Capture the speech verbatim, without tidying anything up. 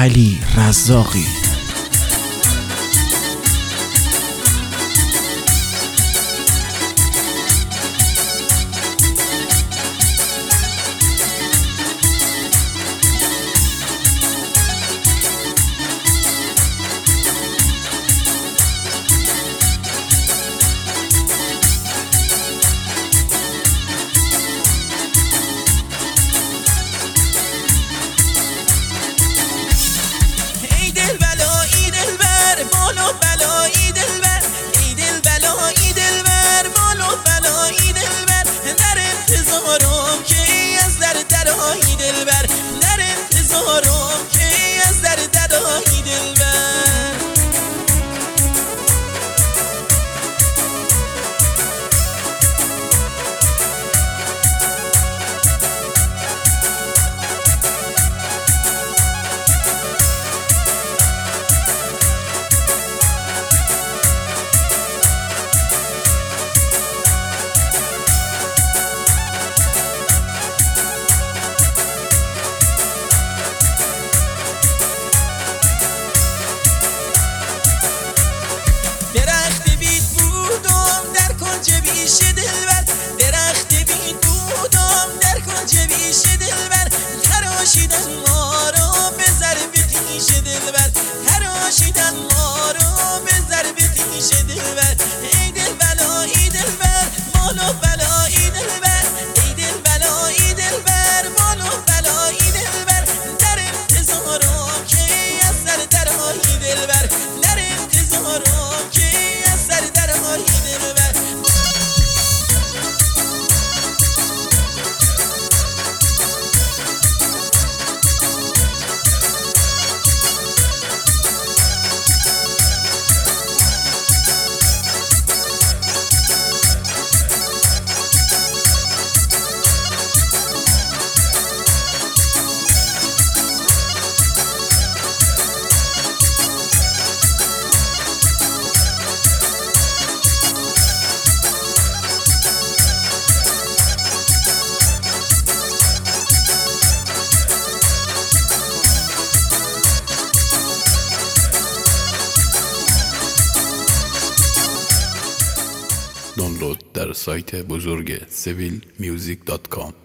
علی رزاقی. درخت بید بودم در کنج بیش دلبر، درخت بید بودم در کنج بیش دلبر، تراشیدن ما رو به ضرب خویش دلبر، تراشیدن ما رو به ضرب خویش دلبر. ای دل بلا ای دلبر مال و بلا ای دلبر، ای دل بلا ای دلبر مال و بلا ای دلبر، در انتظارم که از سر درهای دلبر، در انتظارم که از سر درهای دلبر. دانلود در سایت بزرگ سویل میوزیک دات کام.